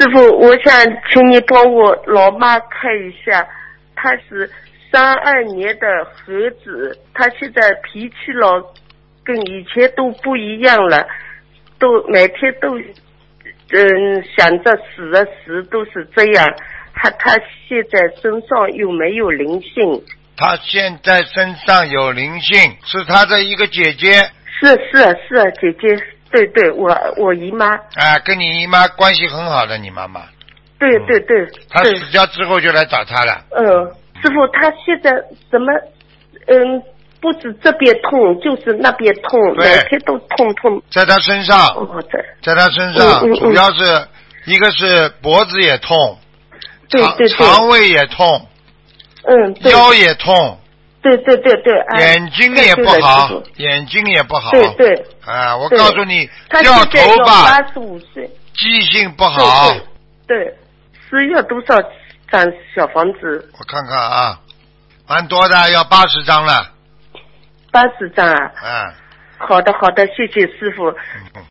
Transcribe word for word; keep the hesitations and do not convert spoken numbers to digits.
师傅，我想请你帮我老妈看一下，她是三二年的猴子，她现在脾气老跟以前都不一样了，都每天都嗯想着死啊死，都是这样。她她现在身上有没有灵性？ 她现在身上有灵性，是她的一个姐姐。 是是是，姐姐。对对，我我姨妈。 啊，跟你姨妈关系很好的，你妈妈。 对对对。 她死掉之后就来找她了。 嗯，师傅，她现在什么？嗯，不止这边痛，就是那边痛，每天都痛痛。 在她身上。 哦，在。 在她身上， 嗯嗯嗯、 主要是一个是脖子也痛， 对对对， 肠胃也痛， 嗯， 腰也痛。 对对对对，哎、 眼睛也不好，眼睛也不好。 对对。 啊，我告诉你， 掉头发。 八十五岁。 记性不好。 对对。需要多少张小房子？ 我看看啊，蛮多的，要八十张了。 八十张啊。 嗯。 好的好的，谢谢师傅。嗯